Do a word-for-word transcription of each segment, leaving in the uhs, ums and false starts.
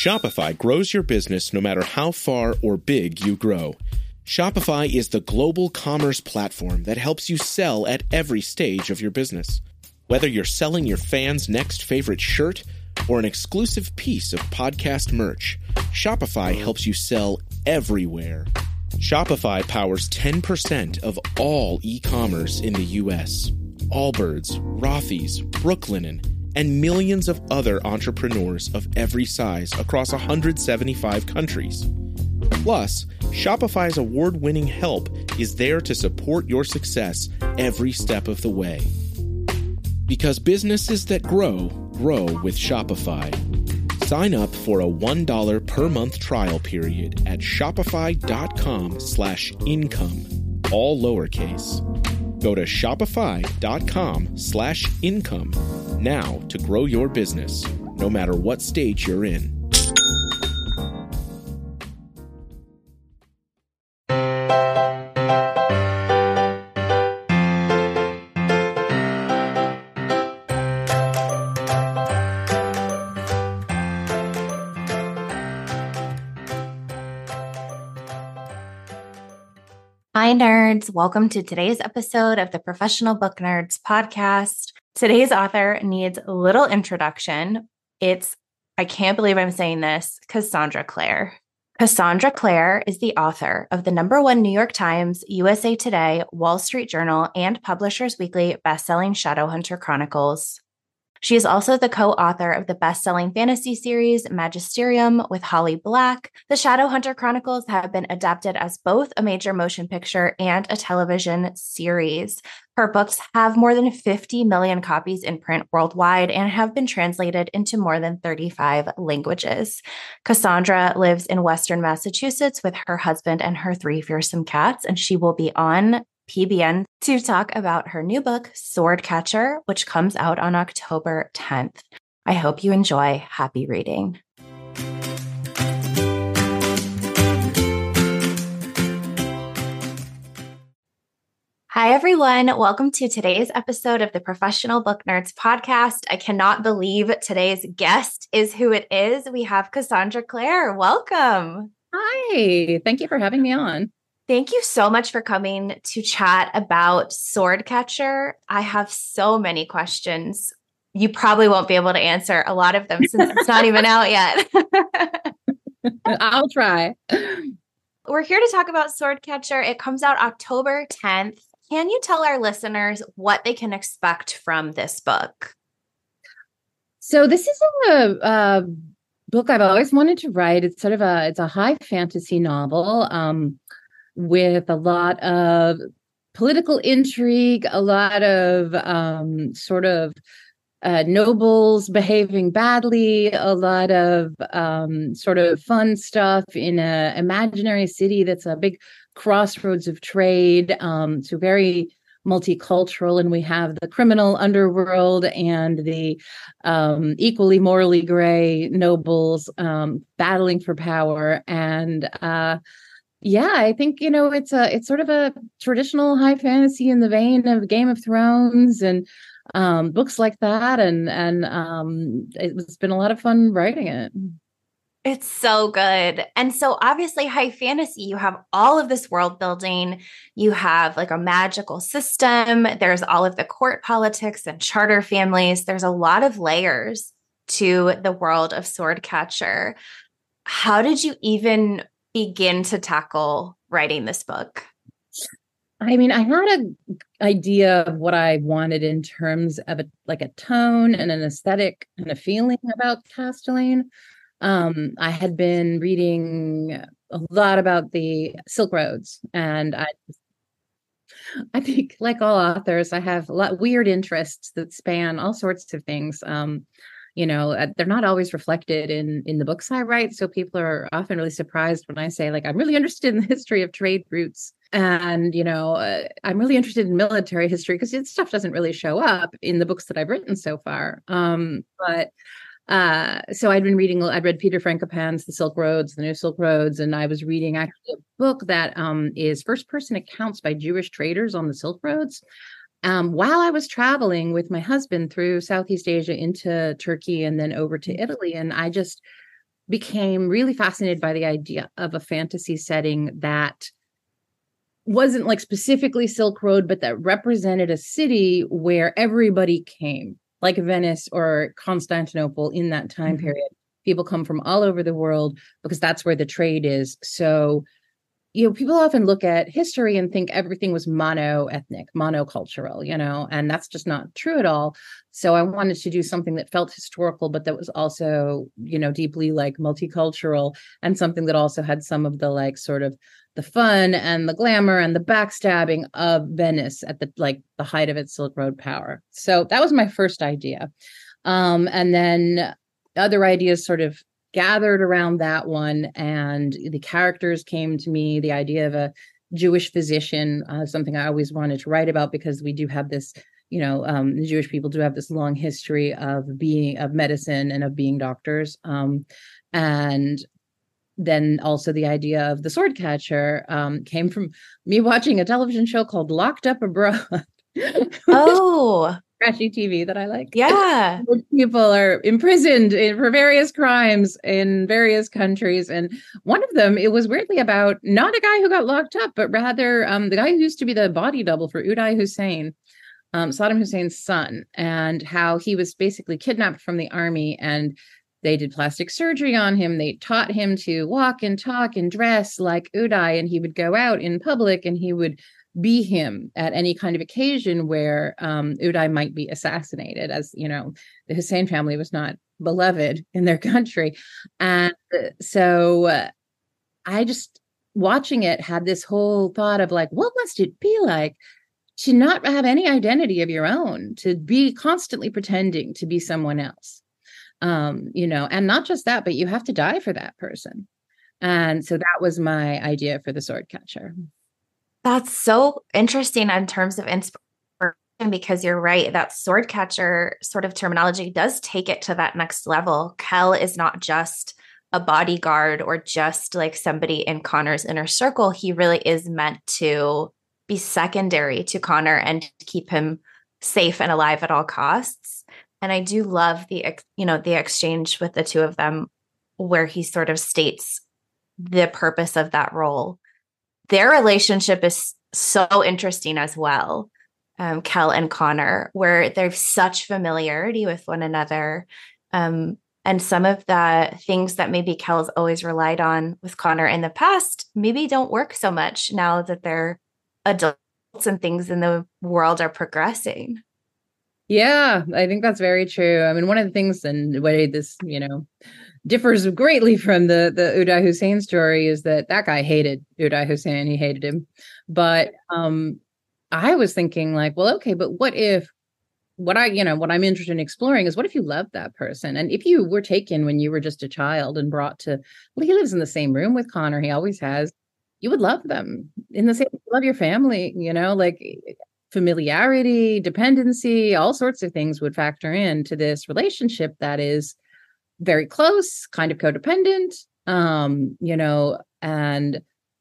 Shopify grows your business no matter how far or big you grow. Shopify is the global commerce platform that helps you sell at every stage of your business. Whether you're selling your fans' next favorite shirt or an exclusive piece of podcast merch, Shopify helps you sell everywhere. Shopify powers ten percent of all e-commerce in the U S. Allbirds, Rothy's, Brooklinen, and millions of other entrepreneurs of every size across one hundred seventy-five countries. Plus, Shopify's award-winning help is there to support your success every step of the way. Because businesses that grow, grow with Shopify. Sign up for a one dollar per month trial period at shopify.com slash income, all lowercase. Go to shopify.com slash income now to grow your business, no matter what stage you're in. Hi, nerds. Welcome to today's episode of the Professional Book Nerds podcast. Today's author needs a little introduction. It's, I can't believe I'm saying this, Cassandra Clare. Cassandra Clare is the author of the number one New York Times, U S A Today, Wall Street Journal, and Publishers Weekly bestselling Shadowhunter Chronicles. She is also the co-author of the best-selling fantasy series Magisterium with Holly Black. The Shadowhunter Chronicles have been adapted as both a major motion picture and a television series. Her books have more than fifty million copies in print worldwide and have been translated into more than thirty-five languages. Cassandra lives in Western Massachusetts with her husband and her three fearsome cats, and she will be on P B N to talk about her new book, Swordcatcher, which comes out on October tenth. I hope you enjoy. Happy reading. Hi, everyone. Welcome to today's episode of the Professional Book Nerds podcast. I cannot believe today's guest is who it is. We have Cassandra Clare. Welcome. Hi. Thank you for having me on. Thank you so much for coming to chat about Swordcatcher. I have so many questions. You probably won't be able to answer a lot of them since it's not even out yet. I'll try. We're here to talk about Swordcatcher. It comes out October tenth. Can you tell our listeners what they can expect from this book? So this is a, a book I've always wanted to write. It's sort of a, it's a high fantasy novel. Um, with a lot of political intrigue, a lot of um, sort of uh, nobles behaving badly, a lot of um, sort of fun stuff in an imaginary city that's a big crossroads of trade. Um, so very multicultural, and we have the criminal underworld and the um, equally morally gray nobles um, battling for power. And uh Yeah, I think, you know, it's a it's sort of a traditional high fantasy in the vein of Game of Thrones and um, books like that. And and um, it's been a lot of fun writing it. It's so good. And so obviously high fantasy, you have all of this world building. You have like a magical system. There's all of the court politics and charter families. There's a lot of layers to the world of Swordcatcher. How did you even begin to tackle writing this book? I mean, I had an idea of what I wanted in terms of a, like a tone and an aesthetic and a feeling about Castellane. Um, I had been reading a lot about the Silk Roads, and I, I think, like all authors, I have a lot weird interests that span all sorts of things. Um, You know, they're not always reflected in in the books I write. So people are often really surprised when I say, like, I'm really interested in the history of trade routes. And, you know, uh, I'm really interested in military history because this stuff doesn't really show up in the books that I've written so far. Um, but uh, so I'd been reading, I'd read Peter Frankopan's The Silk Roads, The New Silk Roads. And I was reading actually a book that um, is first person accounts by Jewish traders on the Silk Roads. Um, while I was traveling with my husband through Southeast Asia into Turkey and then over to Italy. And I just became really fascinated by the idea of a fantasy setting that wasn't like specifically Silk Road, but that represented a city where everybody came, like Venice or Constantinople in that time mm-hmm. period. People come from all over the world because that's where the trade is. So, you know, people often look at history and think everything was mono-ethnic, monocultural, you know, and that's just not true at all. So I wanted to do something that felt historical, but that was also, you know, deeply like multicultural, and something that also had some of the like sort of the fun and the glamour and the backstabbing of Venice at the like the height of its Silk Road power. So that was my first idea. Um, and then other ideas sort of gathered around that one, and the characters came to me. The idea of a Jewish physician, uh, something I always wanted to write about, because we do have this, you know, um, the Jewish people do have this long history of being of medicine and of being doctors. Um, and then also the idea of the sword catcher um, came from me watching a television show called Locked Up Abroad. Oh, trashy T V that I like. Yeah. People are imprisoned in, for various crimes in various countries. And one of them, it was weirdly about not a guy who got locked up, but rather um, the guy who used to be the body double for Uday Hussein, um, Saddam Hussein's son, and how he was basically kidnapped from the army, and they did plastic surgery on him. They taught him to walk and talk and dress like Uday, and he would go out in public and he would be him at any kind of occasion where um, Uday might be assassinated, as, you know, the Hussein family was not beloved in their country. And so uh, I just, watching it, had this whole thought of like, what must it be like to not have any identity of your own, to be constantly pretending to be someone else? Um, you know, and not just that, but you have to die for that person. And so that was my idea for the sword catcher. That's so interesting in terms of inspiration, because you're right. That sword catcher sort of terminology does take it to that next level. Kell is not just a bodyguard or just like somebody in Connor's inner circle. He really is meant to be secondary to Connor and keep him safe and alive at all costs. And I do love the, you know, the exchange with the two of them where he sort of states the purpose of that role. Their relationship is so interesting as well, um, Kell and Connor, where there's such familiarity with one another. Um, and some of the things that maybe Kell's always relied on with Connor in the past maybe don't work so much now that they're adults and things in the world are progressing. Yeah, I think that's very true. I mean, one of the things, and the way this, you know, differs greatly from the the Uday Hussein story, is that that guy hated Uday Hussein. He hated him. But um, I was thinking like, well, okay, but what if, what I, you know, what I'm interested in exploring is, what if you loved that person? And if you were taken when you were just a child and brought to, well, he lives in the same room with Connor. He always has. You would love them in the same, love your family, you know, like familiarity, dependency, all sorts of things would factor into this relationship that is very close, kind of codependent, um, you know, and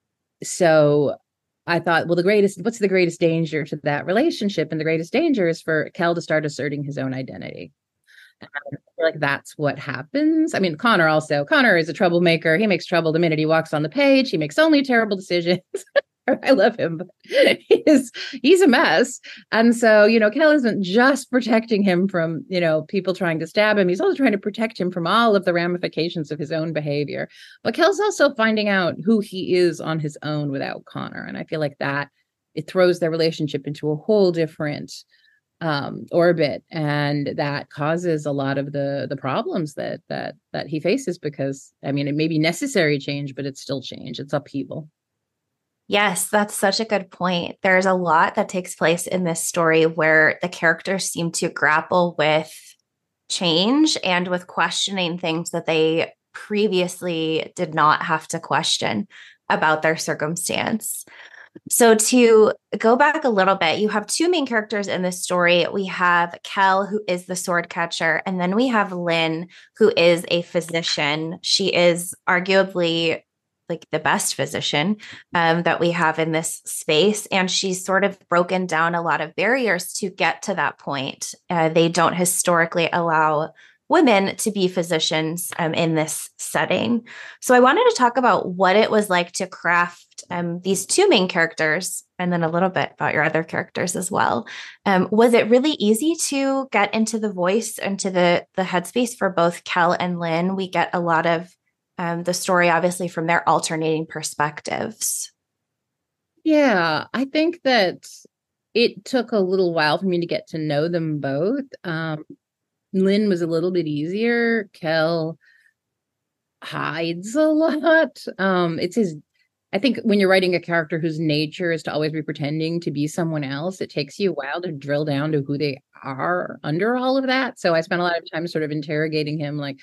so I thought, well, the greatest, what's the greatest danger to that relationship? And the greatest danger is for Kell to start asserting his own identity. And I feel like that's what happens. I mean, Connor also, Connor is a troublemaker. He makes trouble the minute he walks on the page. He makes only terrible decisions. I love him, but he's, he's a mess. And so, you know, Kell isn't just protecting him from, you know, people trying to stab him. He's also trying to protect him from all of the ramifications of his own behavior. But Kell's also finding out who he is on his own without Connor. And I feel like that it throws their relationship into a whole different um, orbit. And that causes a lot of the the problems that that that he faces, because, I mean, it may be necessary change, but it's still change. It's upheaval. Yes, that's such a good point. There's a lot that takes place in this story where the characters seem to grapple with change and with questioning things that they previously did not have to question about their circumstance. So to go back a little bit, you have two main characters in this story. We have Kell, who is the sword catcher, and then we have Lynn, who is a physician. She is arguably like the best physician um, that we have in this space. And she's sort of broken down a lot of barriers to get to that point. Uh, they don't historically allow women to be physicians um, in this setting. So I wanted to talk about what it was like to craft um, these two main characters, and then a little bit about your other characters as well. Um, was it really easy to get into the voice, into the the headspace for both Kel and Lynn? We get a lot of um, the story, obviously, from their alternating perspectives. Yeah, I think that it took a little while for me to get to know them both. Um, Lynn was a little bit easier. Kel hides a lot. Um, it's his, I think when you're writing a character whose nature is to always be pretending to be someone else, it takes you a while to drill down to who they are under all of that. So I spent a lot of time sort of interrogating him, like,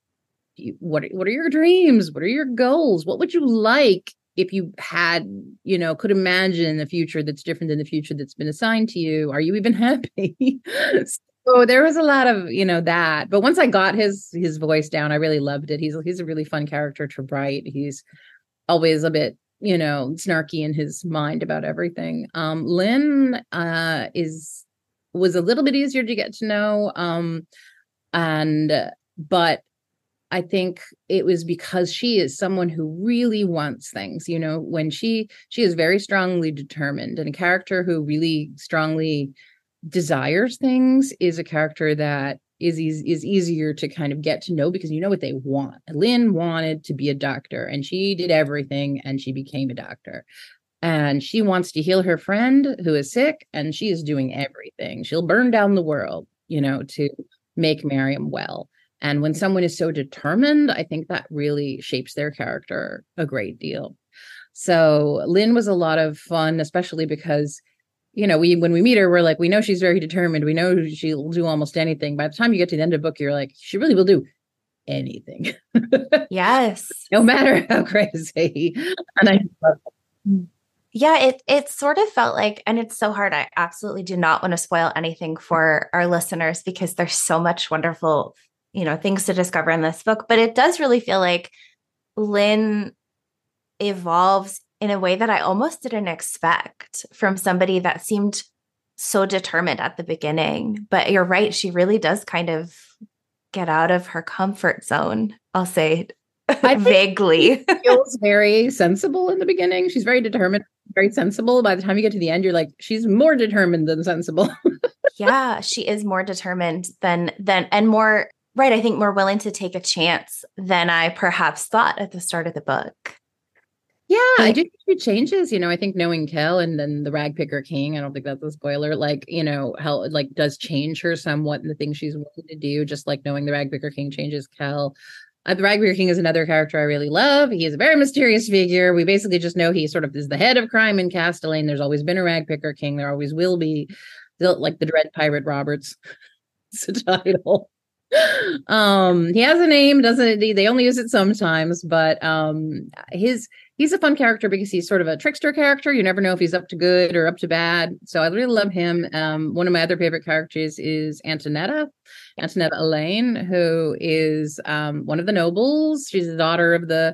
what, what are your dreams? What are your goals? What would you like if you had, you know, could imagine a future that's different than the future that's been assigned to you? Are you even happy? So there was a lot of, you know, that. But once I got his his voice down, I really loved it. He's he's a really fun character to write. He's always a bit, you know, snarky in his mind about everything. Um, Lynn uh, is was a little bit easier to get to know, um, and uh, but I think it was because she is someone who really wants things. You know, when she she is very strongly determined, and a character who really strongly desires things is a character that is is, is easier to kind of get to know because you know what they want. Lynn wanted to be a doctor, and she did everything, and she became a doctor. And she wants to heal her friend who is sick, and she is doing everything. She'll burn down the world, you know, to make Miriam well. And when someone is so determined, I think that really shapes their character a great deal. So Lynn was a lot of fun, especially because, you know, we when we meet her, we're like, we know she's very determined. We know she'll do almost anything. By the time you get to the end of the book, you're like, she really will do anything. Yes. No matter how crazy. And I love it. Yeah, it it sort of felt like, and it's so hard. I absolutely do not want to spoil anything for our listeners because there's so much wonderful, you know, things to discover in this book. But it does really feel like Lynn evolves in a way that I almost didn't expect from somebody that seemed so determined at the beginning. But you're right. She really does kind of get out of her comfort zone, I'll say I vaguely. She feels very sensible in the beginning. She's very determined, very sensible. By the time you get to the end, you're like, she's more determined than sensible. Yeah, she is more determined than, than, and more, right. I think more willing to take a chance than I perhaps thought at the start of the book. Yeah, I do think she changes. You know, I think knowing Kel and then the Ragpicker King, I don't think that's a spoiler, like, you know, how it like does change her somewhat in the things she's willing to do, just like knowing the Ragpicker King changes Kel. Uh, the Ragpicker King is another character I really love. He is a very mysterious figure. We basically just know he sort of is the head of crime in Castellane. There's always been a Ragpicker King. There always will be. Like the Dread Pirate Roberts. It's a title. Um, he has a name, doesn't they only use it sometimes, but um his he's a fun character because he's sort of a trickster character. You never know if he's up to good or up to bad. So I really love him. Um, one of my other favorite characters is Antonetta, Antonetta Elaine, who is um one of the nobles. She's the daughter of the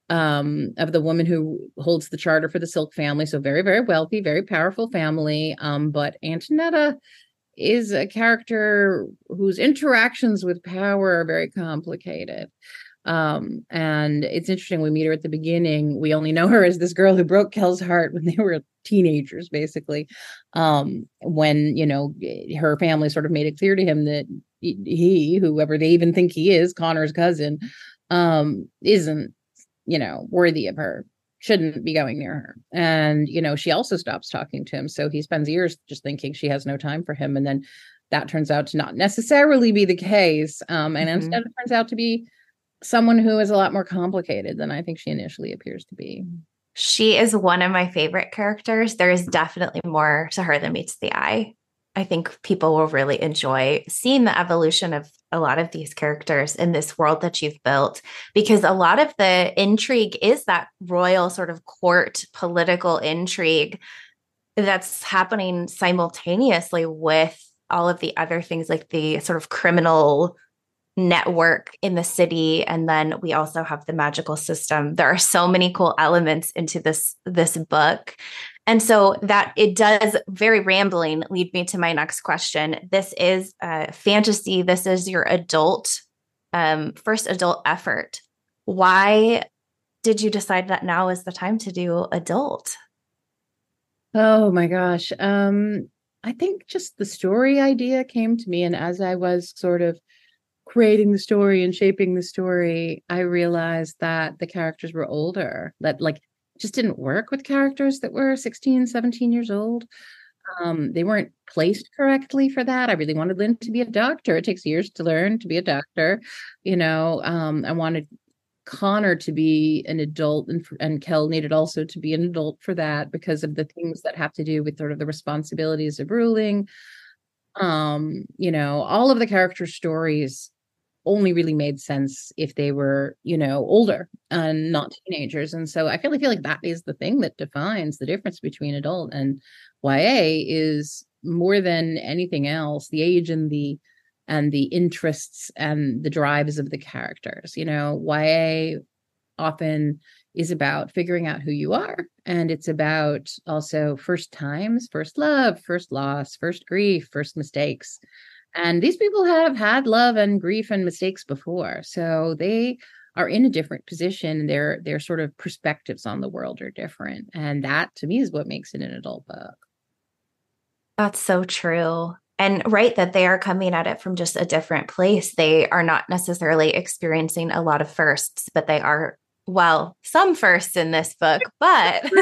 um of the woman who holds the charter for the Silk family. So very, very wealthy, very powerful family. Um, but Antonetta is a character whose interactions with power are very complicated. Um, and it's interesting, we meet her at the beginning. We only know her as this girl who broke Kel's heart when they were teenagers, basically. Um, when, you know, her family sort of made it clear to him that he, whoever they even think he is, Connor's cousin, um, isn't, you know, worthy of her. Shouldn't be going near her. And, you know, she also stops talking to him. So he spends years just thinking she has no time for him. And then that turns out to not necessarily be the case. Um, and mm-hmm. instead it turns out to be someone who is a lot more complicated than I think she initially appears to be. She is one of my favorite characters. There is definitely more to her than meets the eye. I think people will really enjoy seeing the evolution of a lot of these characters in this world that you've built, because a lot of the intrigue is that royal sort of court political intrigue that's happening simultaneously with all of the other things, like the sort of criminal network in the city. And then we also have the magical system. There are so many cool elements into this, this book. And so that it does, very rambling, lead me to my next question. This is uh, fantasy. This is your adult, um, first adult effort. Why did you decide that now is the time to do adult? Oh my gosh. Um, I think just the story idea came to me. And as I was sort of creating the story and shaping the story, I realized that the characters were older, that like just didn't work with characters that were sixteen, seventeen years old. Um, they weren't placed correctly for that. I really wanted Lynn to be a doctor. It takes years to learn to be a doctor. You know, um, I wanted Connor to be an adult, and, and Kel needed also to be an adult for that because of the things that have to do with sort of the responsibilities of ruling. Um, you know, all of the character stories only really made sense if they were, you know, older and not teenagers. And so I really feel like that is the thing that defines the difference between adult and Y A is more than anything else, the age and the and the interests and the drives of the characters. You know, Y A often is about figuring out who you are. And it's about also first times, first love, first loss, first grief, first mistakes. And these people have had love and grief and mistakes before. So they are in a different position. Their their sort of perspectives on the world are different. And that to me is what makes it an adult book. That's so true. And right, that they are coming at it from just a different place. They are not necessarily experiencing a lot of firsts, but they are, well, some firsts in this book, but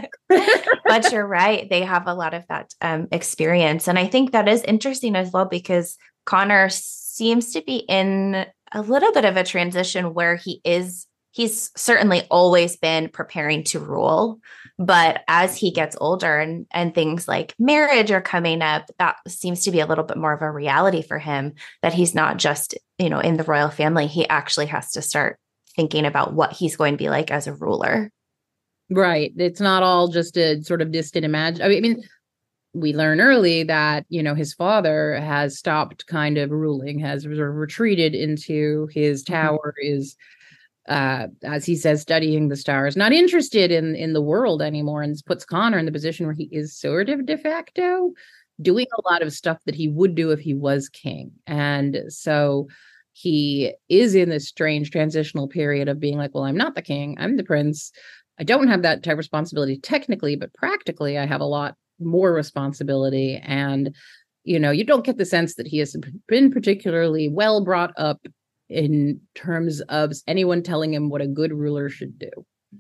but you're right. They have a lot of that um, experience. And I think that is interesting as well, because Connor seems to be in a little bit of a transition where he is, he's certainly always been preparing to rule. But as he gets older and, and things like marriage are coming up, that seems to be a little bit more of a reality for him, that he's not just, you know, in the royal family. He actually has to start thinking about what he's going to be like as a ruler. Right. It's not all just a sort of distant imagine. I mean, we learn early that, you know, his father has stopped kind of ruling, has sort of retreated into his tower, mm-hmm. is Uh, as he says, studying the stars, not interested in, in the world anymore, and puts Connor in the position where he is sort of de facto doing a lot of stuff that he would do if he was king. And so he is in this strange transitional period of being like, well, I'm not the king, I'm the prince. I don't have that type of responsibility technically, but practically I have a lot more responsibility. And, you know, you don't get the sense that he has been particularly well brought up in terms of anyone telling him what a good ruler should do.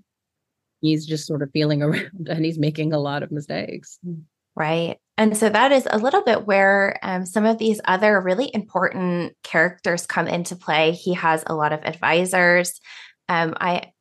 He's just sort of feeling around and he's making a lot of mistakes. Right. And so that is a little bit where um, some of these other really important characters come into play. He has a lot of advisors. Um, I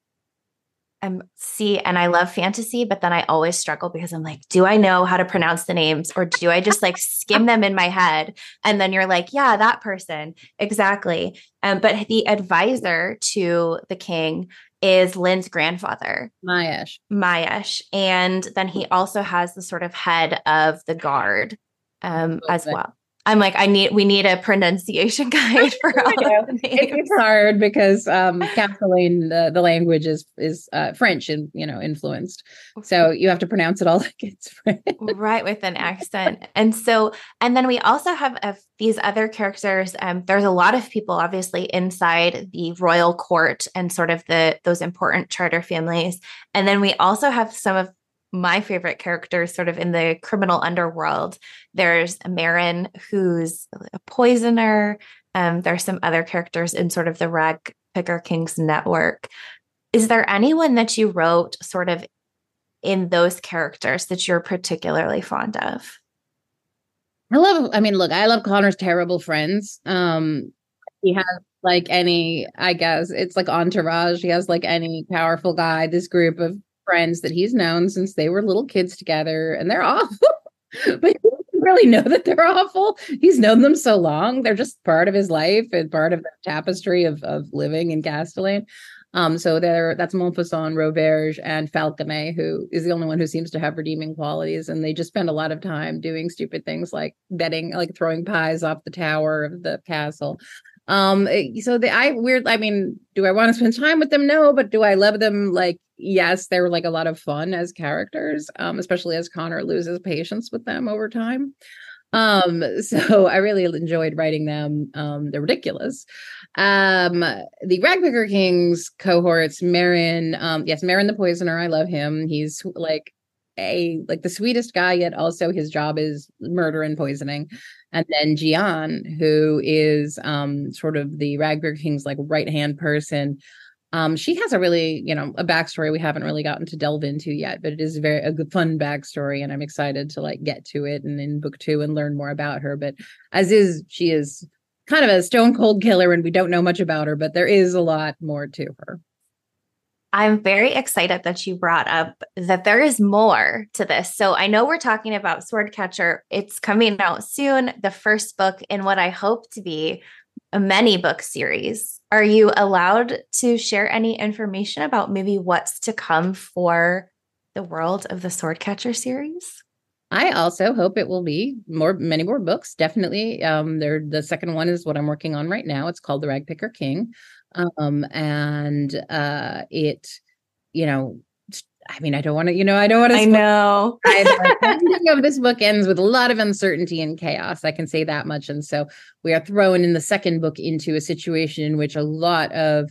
um, see, and I love fantasy, but then I always struggle because I'm like, do I know how to pronounce the names, or do I just like skim them in my head? And then you're like, yeah, that person. Exactly. Um, but the advisor to the king is Lynn's grandfather, Miesh. Miesh. And then he also has the sort of head of the guard um, as well. I'm like, I need, we need a pronunciation guide for all of the names. It's hard because um, Castellane, the, the language is is uh, French and, you know, influenced. So you have to pronounce it all like it's French. Right, with an accent. And so, and then we also have uh, these other characters. Um, there's a lot of people, obviously, inside the royal court and sort of the those important charter families. And then we also have some of my favorite characters sort of in the criminal underworld. There's Marin, who's a poisoner. Um, there's some other characters in sort of the Rag Picker Kings network. Is there anyone that you wrote sort of in those characters that you're particularly fond of? I love, I mean, look, I love Connor's terrible friends. Um, he has like any, I guess it's like entourage. He has like any powerful guy, this group of friends that he's known since they were little kids together, and they're awful. But he doesn't really know that they're awful. He's known them so long. They're just part of his life and part of the tapestry of, of living in Castellane. Um, so there, that's Montfaucon, Roberge, and Falconet, who is the only one who seems to have redeeming qualities. And they just spend a lot of time doing stupid things like betting, like throwing pies off the tower of the castle. Um, so the I weird. I mean, do I want to spend time with them? No, but do I love them? Like, yes, they're like a lot of fun as characters, um, especially as Connor loses patience with them over time. Um, so I really enjoyed writing them. Um, they're ridiculous. Um, the Ragpicker Kings cohorts, Marin, um, yes, Marin the Poisoner. I love him. He's like a like the sweetest guy, yet also his job is murder and poisoning. And then Gian, who is um sort of the Ragpicker King's like right hand person. Um, she has a really, you know, a backstory we haven't really gotten to delve into yet, but it is very a good, fun backstory, and I'm excited to like get to it and in book two and learn more about her. But as is, she is kind of a stone cold killer, and we don't know much about her, but there is a lot more to her. I'm very excited that you brought up that there is more to this. So I know we're talking about Swordcatcher. It's coming out soon, the first book in what I hope to be a many book series. Are you allowed to share any information about maybe what's to come for the world of the Swordcatcher series? I also hope it will be more, many more books. Definitely. Um, there, the second one is what I'm working on right now. It's called The Ragpicker King. Um, and uh, it, you know, I mean, I don't want to, you know, I don't want to. I know. The ending of this book ends with a lot of uncertainty and chaos. I can say that much. And so we are thrown in the second book into a situation in which a lot of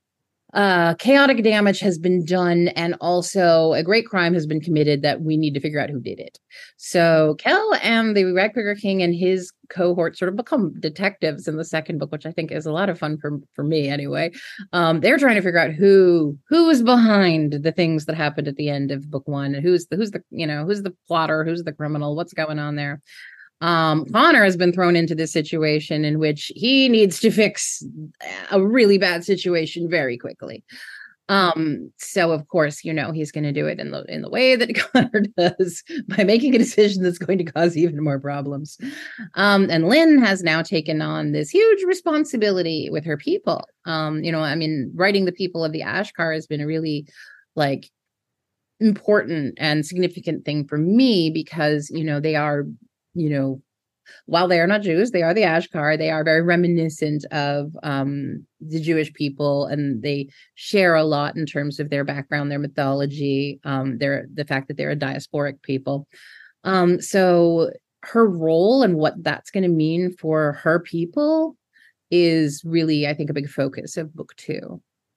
uh, chaotic damage has been done, and also a great crime has been committed that we need to figure out who did it. So Kel and the Ragpicker King and his cohort sort of become detectives in the second book, which I think is a lot of fun for, for me anyway. Um, they're trying to figure out who who is behind the things that happened at the end of book one, and who's the who's the you know who's the plotter, who's the criminal, what's going on there. Um, Connor has been thrown into this situation in which he needs to fix a really bad situation very quickly. Um, so of course, you know, he's going to do it in the in the way that Connor does, by making a decision that's going to cause even more problems. Um, and Lynn has now taken on this huge responsibility with her people. Um, you know, I mean, writing the people of the Ashkar has been a really like important and significant thing for me, because, you know, they are, you know, while they are not Jews, they are the Ashkar. They are very reminiscent of um, the Jewish people, and they share a lot in terms of their background, their mythology, um, their the fact that they're a diasporic people. Um, so her role and what that's going to mean for her people is really, I think, a big focus of book two.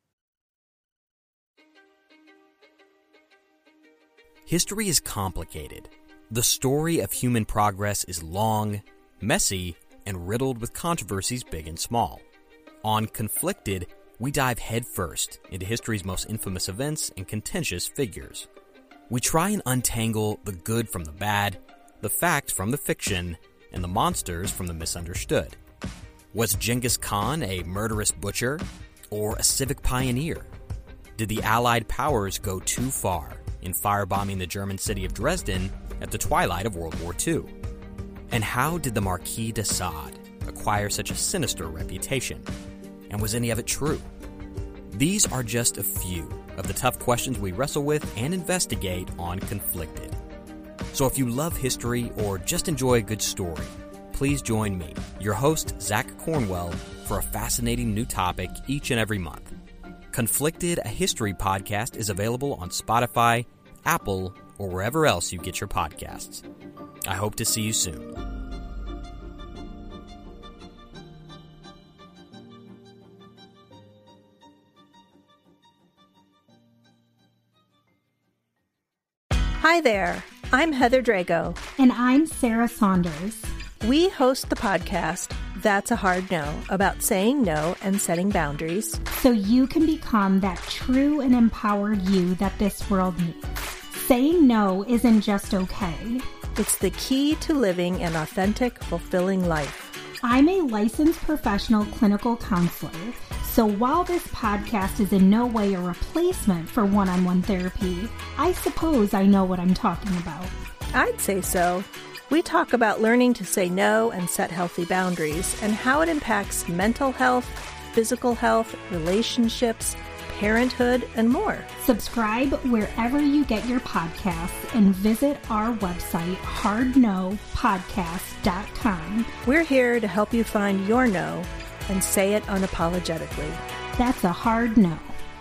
History is complicated. The story of human progress is long, messy, and riddled with controversies big and small. On Conflicted, we dive headfirst into history's most infamous events and contentious figures. We try and untangle the good from the bad, the fact from the fiction, and the monsters from the misunderstood. Was Genghis Khan a murderous butcher or a civic pioneer? Did the Allied powers go too far in firebombing the German city of Dresden at the twilight of World War Two? And how did the Marquis de Sade acquire such a sinister reputation? And was any of it true? These are just a few of the tough questions we wrestle with and investigate on Conflicted. So if you love history or just enjoy a good story, please join me, your host, Zach Cornwell, for a fascinating new topic each and every month. Conflicted, a history podcast, is available on Spotify, Apple, or wherever else you get your podcasts. I hope to see you soon. Hi there, I'm Heather Drago. And I'm Sarah Saunders. We host the podcast, That's a Hard No, about saying no and setting boundaries. So you can become that true and empowered you that this world needs. Saying no isn't just okay. It's the key to living an authentic, fulfilling life. I'm a licensed professional clinical counselor, so while this podcast is in no way a replacement for one-on-one therapy, I suppose I know what I'm talking about. I'd say so. We talk about learning to say no and set healthy boundaries, and how it impacts mental health, physical health, relationships, parenthood, and more. Subscribe wherever you get your podcasts and visit our website, hard no podcast dot com. We're here to help you find your no and say it unapologetically. That's a hard no.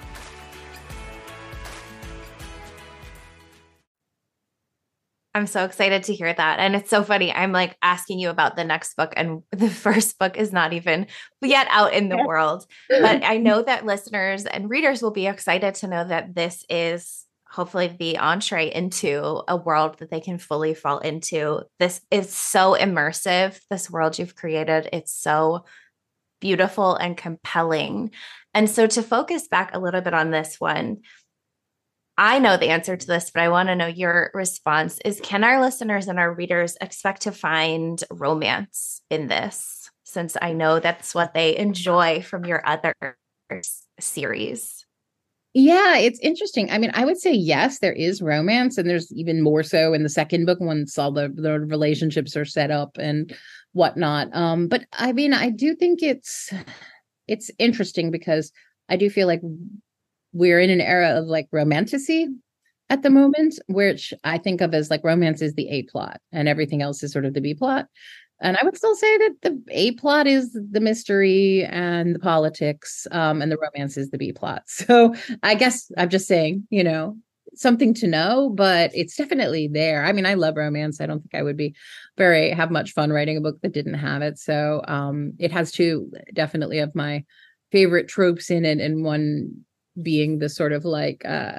I'm so excited to hear that. And it's so funny. I'm like asking you about the next book, and the first book is not even yet out in the world. But I know that listeners and readers will be excited to know that this is hopefully the entree into a world that they can fully fall into. This is so immersive, this world you've created. It's so beautiful and compelling. And so to focus back a little bit on this one, I know the answer to this, but I want to know your response is, can our listeners and our readers expect to find romance in this? Since I know that's what they enjoy from your other series. Yeah, it's interesting. I mean, I would say, yes, there is romance, and there's even more so in the second book once all the, the relationships are set up and whatnot. Um, but I mean, I do think it's, it's interesting because I do feel like we're in an era of like romanticy at the moment, which I think of as like romance is the A plot and everything else is sort of the B plot. And I would still say that the A plot is the mystery and the politics, um, and the romance is the B plot. So I guess I'm just saying, you know, something to know, but it's definitely there. I mean, I love romance. I don't think I would be very, have much fun writing a book that didn't have it. So um, it has two definitely of my favorite tropes in it, and one being the sort of like, uh,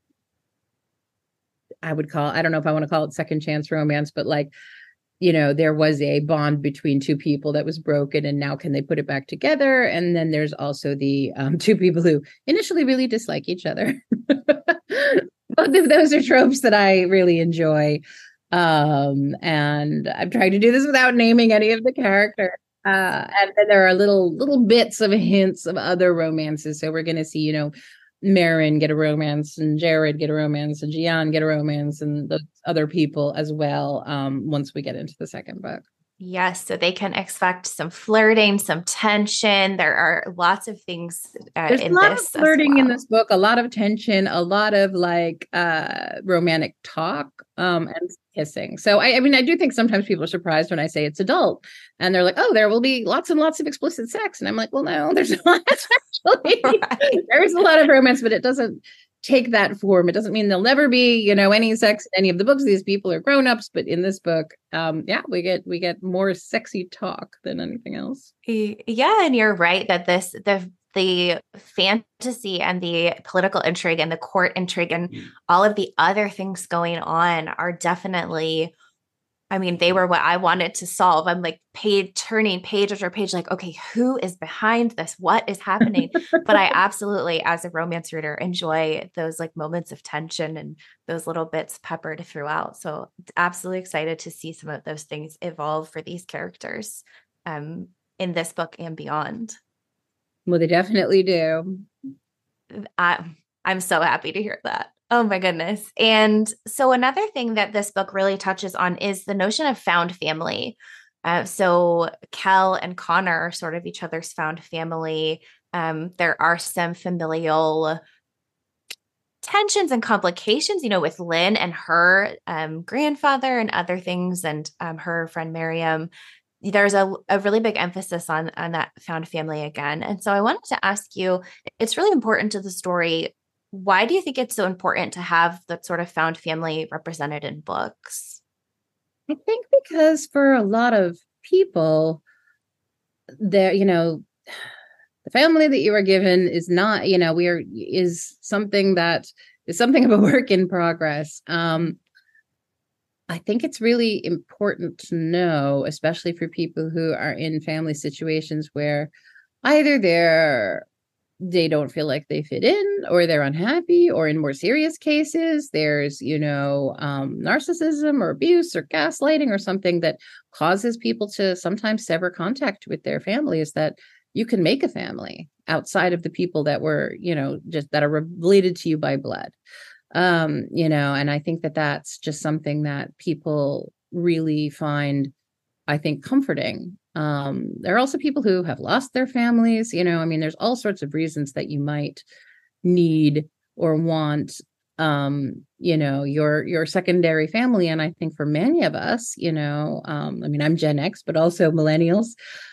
I would call, I don't know if I want to call it second chance romance, but like, you know, there was a bond between two people that was broken, and now can they put it back together? And then there's also the um, two people who initially really dislike each other. Both of those are tropes that I really enjoy. Um, and I'm trying to do this without naming any of the characters. Uh, and then there are little little bits of hints of other romances. So we're going to see, you know, Marin get a romance, and Jared get a romance, and Gian get a romance, and those other people as well. Um, once we get into the second book. Yes, so they can expect some flirting, some tension. There are lots of things uh, There's in a lot this. of flirting well. in this book, a lot of tension, a lot of like uh, romantic talk, um, and kissing. So I, I mean, I do think sometimes people are surprised when I say it's adult, and they're like, "Oh, there will be lots and lots of explicit sex," and I'm like, "Well, no, there's not actually. Right. There's a lot of romance, but it doesn't take that form. It doesn't mean there'll never be, you know, any sex in any of the books. These people are grown-ups, but in this book, um, yeah, we get we get more sexy talk than anything else. Yeah, and you're right that this the the fantasy and the political intrigue and the court intrigue and mm. all of the other things going on are definitely, I mean, they were what I wanted to solve. I'm like page turning page after page, like, okay, who is behind this? What is happening? But I absolutely, as a romance reader, enjoy those like moments of tension and those little bits peppered throughout. So absolutely excited to see some of those things evolve for these characters um, in this book and beyond. Well, they definitely do. I, I'm so happy to hear that. Oh my goodness. And so another thing that this book really touches on is the notion of found family. Uh, so Kel and Connor are sort of each other's found family. Um, there are some familial tensions and complications, you know, with Lynn and her um, grandfather and other things, and um, her friend Miriam. There's a, a really big emphasis on, on that found family again. And so I wanted to ask you, it's really important to the story. Why do you think it's so important to have that sort of found family represented in books? I think because for a lot of people, there, you know, the family that you are given is not, you know, we are, is something that is something of a work in progress. Um, I think it's really important to know, especially for people who are in family situations where either they're they don't feel like they fit in, or they're unhappy, or in more serious cases, there's, you know, um, narcissism or abuse or gaslighting or something that causes people to sometimes sever contact with their families, that you can make a family outside of the people that were, you know, just that are related to you by blood. Um, you know, and I think that that's just something that people really find, I think, comforting. Um, there are also people who have lost their families, you know, I mean, there's all sorts of reasons that you might need or want, um, you know, your, your secondary family. And I think for many of us, you know, um, I mean, I'm Gen X, but also millennials,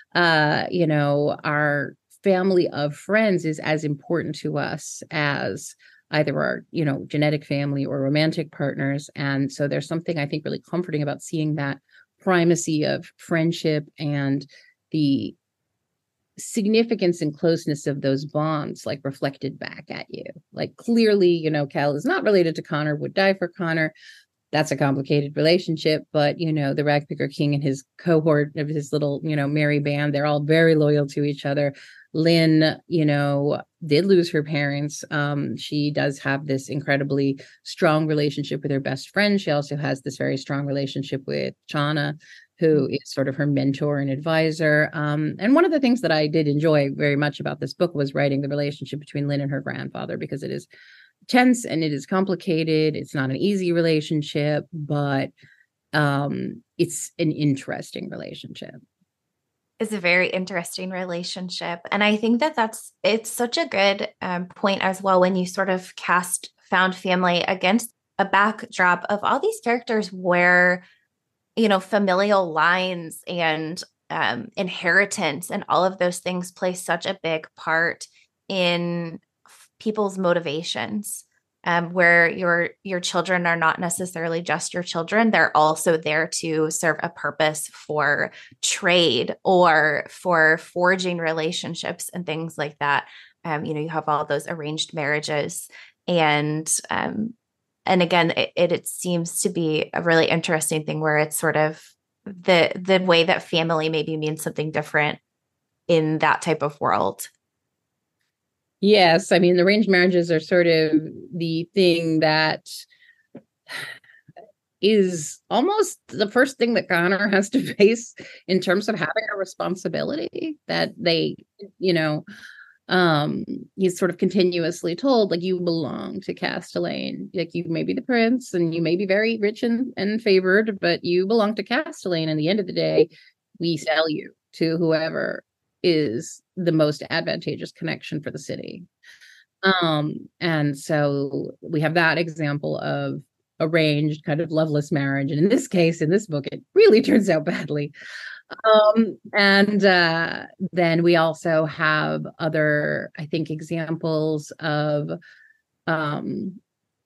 uh, you know, our family of friends is as important to us as either our, you know, genetic family or romantic partners. And so there's something I think really comforting about seeing that primacy of friendship and the significance and closeness of those bonds like reflected back at you. Like clearly, you know, Cal is not related to Connor, would die for Connor. That's a complicated relationship, but you know, the Ragpicker King and his cohort of his little, you know, merry band, they're all very loyal to each other. Lynn, you know, did lose her parents. Um, she does have this incredibly strong relationship with her best friend. She also has this very strong relationship with Chana, who is sort of her mentor and advisor. Um, and one of the things that I did enjoy very much about this book was writing the relationship between Lynn and her grandfather, because it is tense and it is complicated. It's not an easy relationship, but um, it's an interesting relationship. It's a very interesting relationship. And I think that that's, it's such a good um, point as well, when you sort of cast found family against a backdrop of all these characters where, you know, familial lines and um, inheritance and all of those things play such a big part in people's motivations, um, where your your children are not necessarily just your children. They're also there to serve a purpose for trade or for forging relationships and things like that. Um, you know, you have all those arranged marriages, and um, and again, it, it, it seems to be a really interesting thing where it's sort of the the way that family maybe means something different in that type of world. Yes, I mean, arranged marriages are sort of the thing that is almost the first thing that Connor has to face in terms of having a responsibility that they, you know, um, he's sort of continuously told, like, you belong to Castellane. Like, you may be the prince and you may be very rich and, and favored, but you belong to Castellane. And at the end of the day, we sell you to whoever is the most advantageous connection for the city. Um, and so we have that example of arranged kind of loveless marriage. And in this case, in this book, it really turns out badly. Um, and uh, then we also have other, I think, examples of um,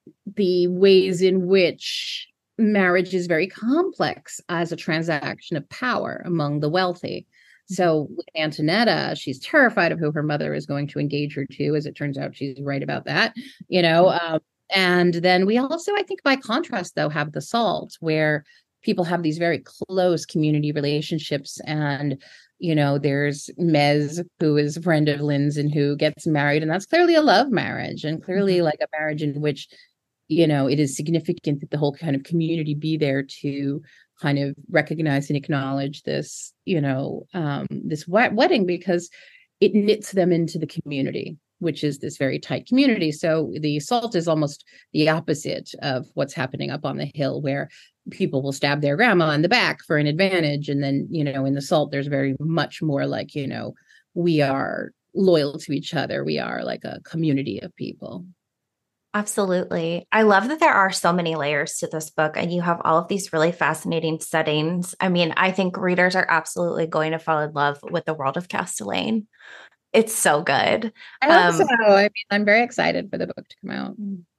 the ways in which marriage is very complex as a transaction of power among the wealthy. So with Antonetta, she's terrified of who her mother is going to engage her to. As it turns out, she's right about that, you know. Um, and then we also, I think, by contrast, though, have the Salt, where people have these very close community relationships. And, you know, there's Mez, who is a friend of Lynn's and who gets married. And that's clearly a love marriage, and clearly like a marriage in which, you know, it is significant that the whole kind of community be there to kind of recognize and acknowledge this, you know, um, this wed- wedding, because it knits them into the community, which is this very tight community. So the Salt is almost the opposite of what's happening up on the hill, where people will stab their grandma in the back for an advantage. And then, you know, in the Salt, there's very much more like, you know, we are loyal to each other. We are like a community of people. Absolutely. I love that there are so many layers to this book, and you have all of these really fascinating settings. I mean, I think readers are absolutely going to fall in love with the world of Castellane. It's so good. I hope um, so. I mean, I'm very excited for the book to come out.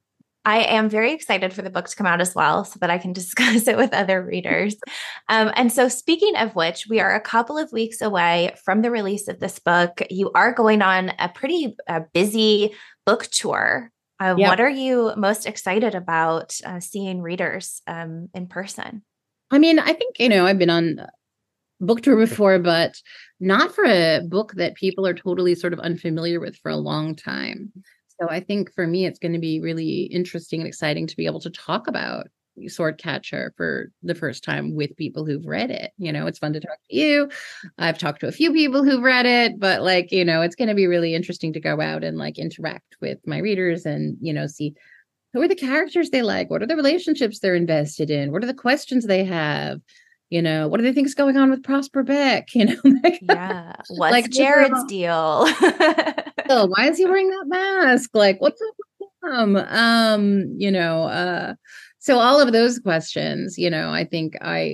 I am very excited for the book to come out as well, so that I can discuss it with other readers. Um, and so speaking of which, we are a couple of weeks away from the release of this book. You are going on a pretty uh, busy book tour. Uh, yep. What are you most excited about uh, seeing readers um, in person? I mean, I think, you know, I've been on book tour before, but not for a book that people are totally sort of unfamiliar with for a long time. So I think for me, it's going to be really interesting and exciting to be able to talk about Swordcatcher for the first time with people who've read it. You know, it's fun to talk to you. I've talked to a few people who've read it, but like, you know, it's going to be really interesting to go out and like interact with my readers and, you know, see who are the characters they like, what are the relationships they're invested in, what are the questions they have, you know, what do they think is going on with Prosper Beck, you know? Like, yeah, what's like Jared's deal? So why is he wearing that mask? Like, what's up with him? Um, you know, uh So all of those questions, you know, I think I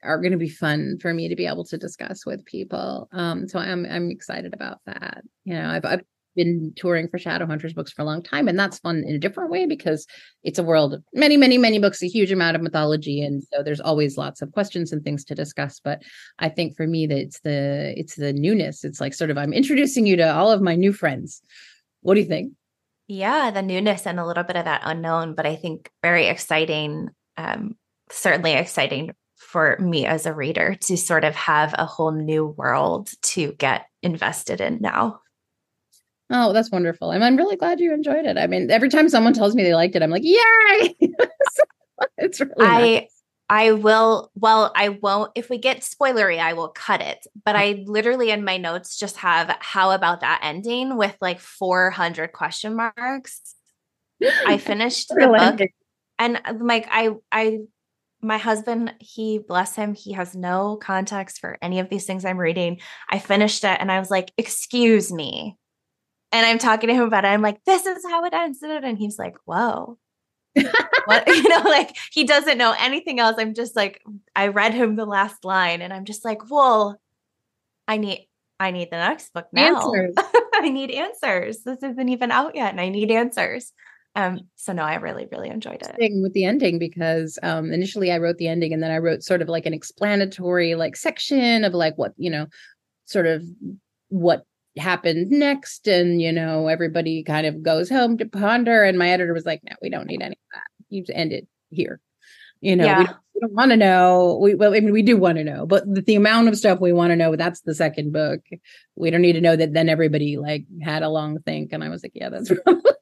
are going to be fun for me to be able to discuss with people. Um, so I'm I'm excited about that. You know, I've I've been touring for Shadowhunters books for a long time, and that's fun in a different way because it's a world of many, many, many books, a huge amount of mythology, and so there's always lots of questions and things to discuss. But I think for me that it's the it's the newness. It's like sort of I'm introducing you to all of my new friends. What do you think? Yeah, the newness and a little bit of that unknown, but I think very exciting. Um, certainly exciting for me as a reader to sort of have a whole new world to get invested in now. Oh, that's wonderful. And I'm really glad you enjoyed it. I mean, every time someone tells me they liked it, I'm like, yay! It's really I nice. I will, well, I won't, if we get spoilery, I will cut it. But I literally in my notes just have how about that ending with like four hundred question marks. I finished the book and like I I my husband, he bless him, he has no context for any of these things I'm reading. I finished it and I was like, excuse me. And I'm talking to him about it. I'm like, this is how it ends. And he's like, whoa. What? You know, like he doesn't know anything else. I'm just like, I read him the last line and I'm just like, well, I need, I need the next book now. Answers. I need answers. This isn't even out yet and I need answers. Um, so no, I really, really enjoyed it. With the ending because um, initially I wrote the ending and then I wrote sort of like an explanatory like section of like what, you know, sort of what happened next, and you know everybody kind of goes home to ponder, and my editor was like, no, we don't need any of that, you end it here, you know. Yeah. we, we don't want to know, we well I mean we do want to know, but the, the amount of stuff we want to know, that's the second book. We don't need to know that then everybody like had a long think. And I was like, yeah, that's probably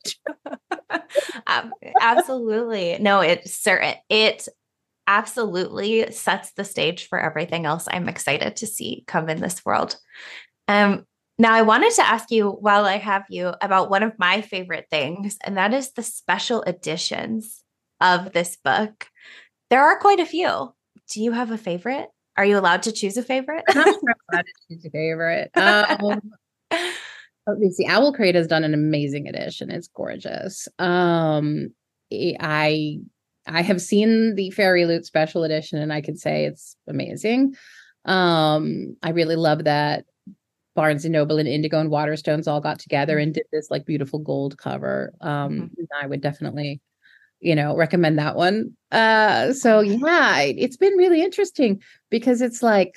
um, absolutely. No, it certain it absolutely sets the stage for everything else I'm excited to see come in this world. um Now, I wanted to ask you while I have you about one of my favorite things, and that is the special editions of this book. There are quite a few. Do you have a favorite? Are you allowed to choose a favorite? I'm not allowed to choose a favorite. Um, let me see. Owl Crate has done an amazing edition. It's gorgeous. Um, I I have seen the Fairy Loot special edition, and I can say it's amazing. Um, I really love that Barnes and Noble and Indigo and Waterstones all got together and did this like beautiful gold cover. Um, mm-hmm. I would definitely, you know, recommend that one. Uh, so yeah, it's been really interesting because it's like,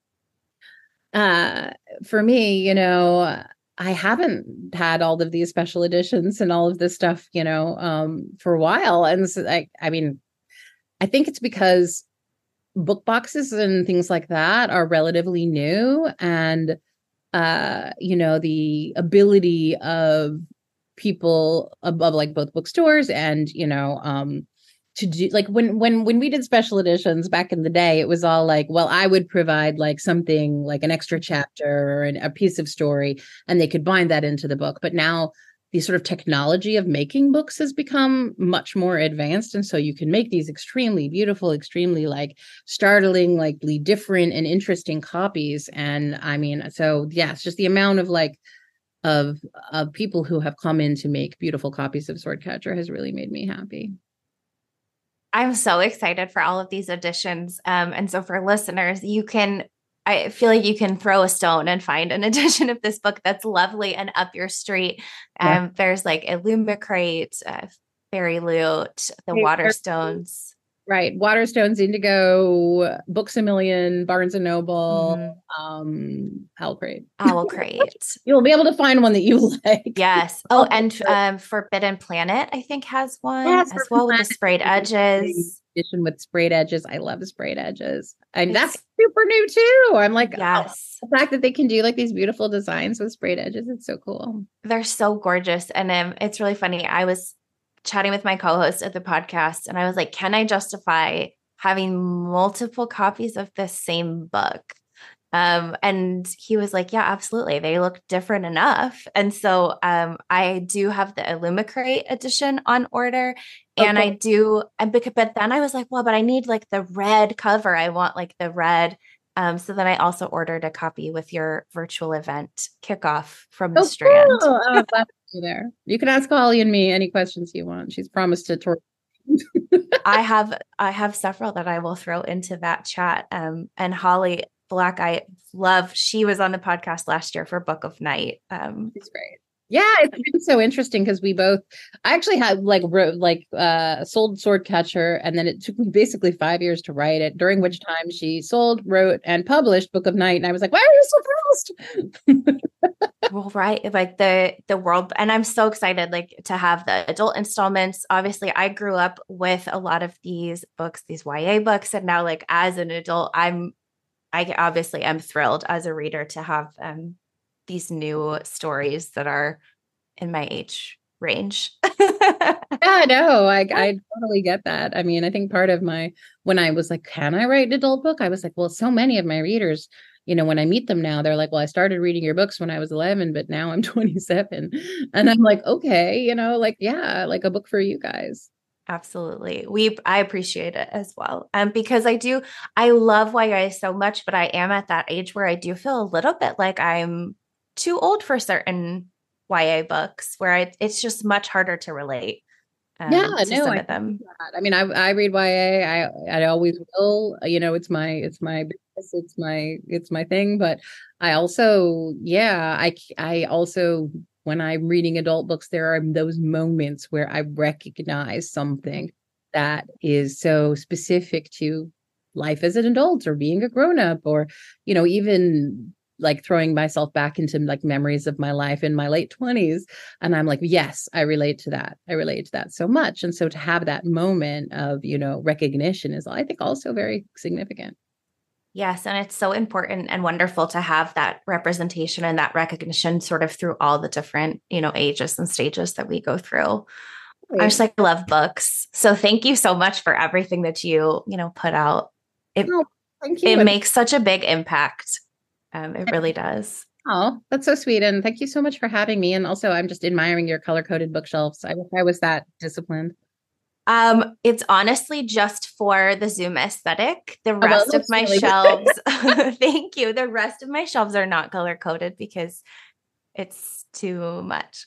uh, for me, you know, I haven't had all of these special editions and all of this stuff, you know, um, for a while. And so I, I mean, I think it's because book boxes and things like that are relatively new, and uh you know the ability of people above like both bookstores and you know um to do like when when when we did special editions back in the day, it was all like, well, I would provide like something like an extra chapter or an, a piece of story, and they could bind that into the book. But now the sort of technology of making books has become much more advanced. And so you can make these extremely beautiful, extremely like startlingly different and interesting copies. And I mean, so yeah, it's just the amount of like, of, of people who have come in to make beautiful copies of Swordcatcher has really made me happy. I'm so excited for all of these editions. Um, and so for listeners, you can, I feel like you can throw a stone and find an edition of this book that's lovely and up your street. Um, yeah. There's like Illumicrate, uh, Fairy Loot, the hey, Waterstones. Right. Waterstones, Indigo, Books A Million, Barnes and Noble, mm-hmm. um, Owl Crate. Owl Crate. You'll be able to find one that you like. Yes. Oh, and um, Forbidden Planet, I think, has one yes, as well with the sprayed edges. Edition with sprayed edges. I love sprayed edges. And that's super new too. I'm like, yes. Oh, the fact that they can do like these beautiful designs with sprayed edges, it's so cool. They're so gorgeous. And um, it's really funny. I was chatting with my co-host of the podcast, and I was like, can I justify having multiple copies of this same book? Um, and he was like, yeah, absolutely. They look different enough. And so um, I do have the Illumicrate edition on order. And okay. I do, and because, but then I was like, well, but I need like the red cover. I want like the red. Um, so then I also ordered a copy with your virtual event kickoff from the oh, Strand. Cool. Oh, I'm glad to be there. You can ask Holly and me any questions you want. She's promised to torture I have I have several that I will throw into that chat. Um, and Holly Black, I love. She was on the podcast last year for Book of Night. Um, She's great. Yeah, it's been so interesting because we both, I actually had like wrote like uh sold Swordcatcher, and then it took me basically five years to write it, during which time she sold, wrote, and published Book of Night. And I was like, why are you so fast? well, right. Like the the world, and I'm so excited like to have the adult installments. Obviously, I grew up with a lot of these books, these Y A books, and now like as an adult, I'm I obviously am thrilled as a reader to have um these new stories that are in my age range. Yeah, no, I I totally get that. I mean, I think part of my, when I was like, can I write an adult book? I was like, well, so many of my readers, you know, when I meet them now, they're like, well, I started reading your books when I was eleven, but now I'm twenty-seven. And I'm like, okay, you know, like, yeah, like a book for you guys. Absolutely. We, I appreciate it as well. Um, because I do, I love Y A so much, but I am at that age where I do feel a little bit like I'm too old for certain Y A books, where I, it's just much harder to relate. Um, yeah, to no, some I of them. That. I mean, I I read Y A. I I always will. You know, it's my it's my business. It's my it's my thing. But I also, yeah, I I also, when I'm reading adult books, there are those moments where I recognize something that is so specific to life as an adult or being a grown up, or, you know, even like throwing myself back into like memories of my life in my late twenties. And I'm like, yes, I relate to that. I relate to that so much. And so to have that moment of, you know, recognition is, I think, also very significant. Yes. And it's so important and wonderful to have that representation and that recognition sort of through all the different, you know, ages and stages that we go through. Right. I just like love books. So thank you so much for everything that you, you know, put out. It, oh, thank you. It makes such a big impact. Um, it really does. Oh, that's so sweet. And thank you so much for having me. And also, I'm just admiring your color-coded bookshelves. I wish I was that disciplined. Um, it's honestly just for the Zoom aesthetic. The rest oh, well, of my really shelves, thank you. The rest of my shelves are not color-coded because it's too much.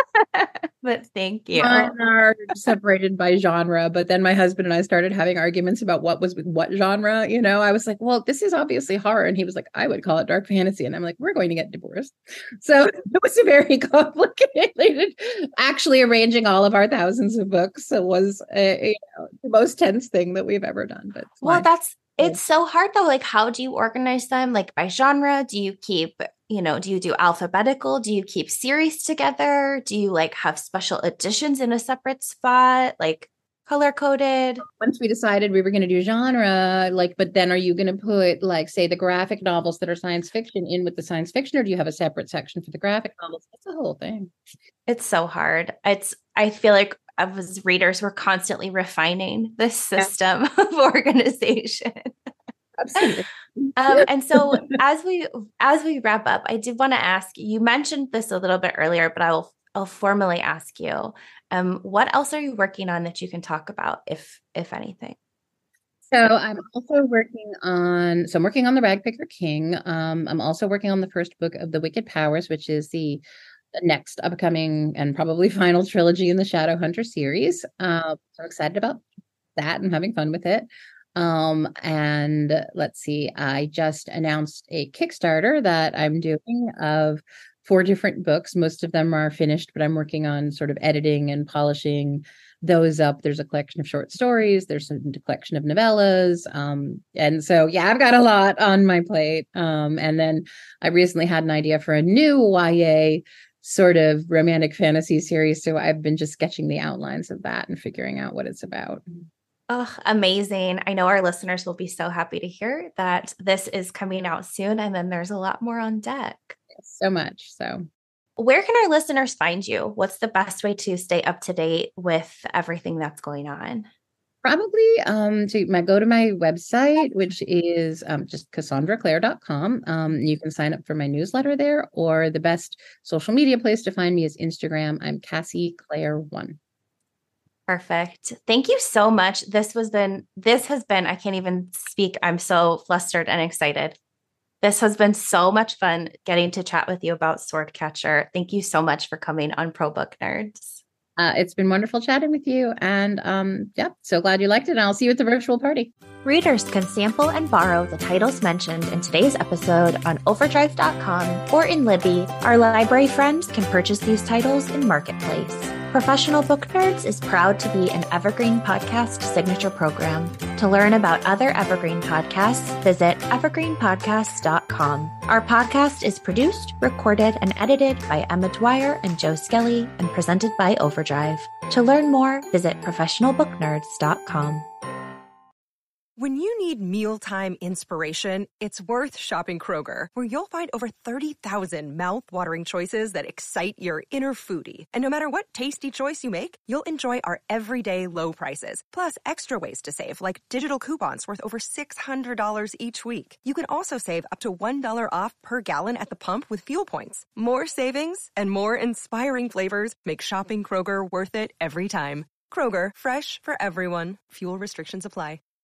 But thank you. Mine are separated by genre, but then my husband and I started having arguments about what was what genre. You know, I was like, well, this is obviously horror. And he was like, I would call it dark fantasy. And I'm like, we're going to get divorced. So it was a very complicated, actually arranging all of our thousands of books. It was a, you know, the most tense thing that we've ever done. But well, that's, it's so hard though. Like, how do you organize them? Like by genre? Do you keep, you know, do you do alphabetical? Do you keep series together? Do you like have special editions in a separate spot, like color coded? Once we decided we were going to do genre, like, but then are you going to put like, say, the graphic novels that are science fiction in with the science fiction, or do you have a separate section for the graphic novels? It's a whole thing. It's so hard. It's, I feel like as readers, we're constantly refining this system yeah. of organization. Absolutely. um, and so as we as we wrap up, I did want to ask, you mentioned this a little bit earlier, but I'll I'll formally ask you, um, what else are you working on that you can talk about, if if anything? So I'm also working on, so I'm working on the Ragpicker King. Um, I'm also working on the first book of the Wicked Powers, which is the next upcoming and probably final trilogy in the Shadowhunter series. Uh, so I'm excited about that and having fun with it. Um, and let's see, I just announced a Kickstarter that I'm doing of four different books. Most of them are finished, but I'm working on sort of editing and polishing those up. There's a collection of short stories. There's a collection of novellas. Um, and so, yeah, I've got a lot on my plate. Um, and then I recently had an idea for a new Y A sort of romantic fantasy series. So I've been just sketching the outlines of that and figuring out what it's about. Oh, amazing. I know our listeners will be so happy to hear that this is coming out soon. And then there's a lot more on deck. So much. So where can our listeners find you? What's the best way to stay up to date with everything that's going on? Probably um, to my go to my website, which is um, just cassandra clare dot com. Um, you can sign up for my newsletter there, or the best social media place to find me is Instagram. I'm Cassie Clare one. Perfect. Thank you so much. This was been, this has been, I can't even speak. I'm so flustered and excited. This has been so much fun getting to chat with you about Swordcatcher. Thank you so much for coming on Pro Book Nerds. Uh, it's been wonderful chatting with you. And um, yeah, so glad you liked it. And I'll see you at the virtual party. Readers can sample and borrow the titles mentioned in today's episode on overdrive dot com or in Libby. Our library friends can purchase these titles in Marketplace. Professional Book Nerds is proud to be an Evergreen Podcast signature program. To learn about other Evergreen podcasts, visit evergreen podcasts dot com. Our podcast is produced, recorded, and edited by Emma Dwyer and Joe Skelly and presented by Overdrive. To learn more, visit professional book nerds dot com. When you need mealtime inspiration, it's worth shopping Kroger, where you'll find over thirty thousand mouth-watering choices that excite your inner foodie. And no matter what tasty choice you make, you'll enjoy our everyday low prices, plus extra ways to save, like digital coupons worth over six hundred dollars each week. You can also save up to one dollar off per gallon at the pump with fuel points. More savings and more inspiring flavors make shopping Kroger worth it every time. Kroger, fresh for everyone. Fuel restrictions apply.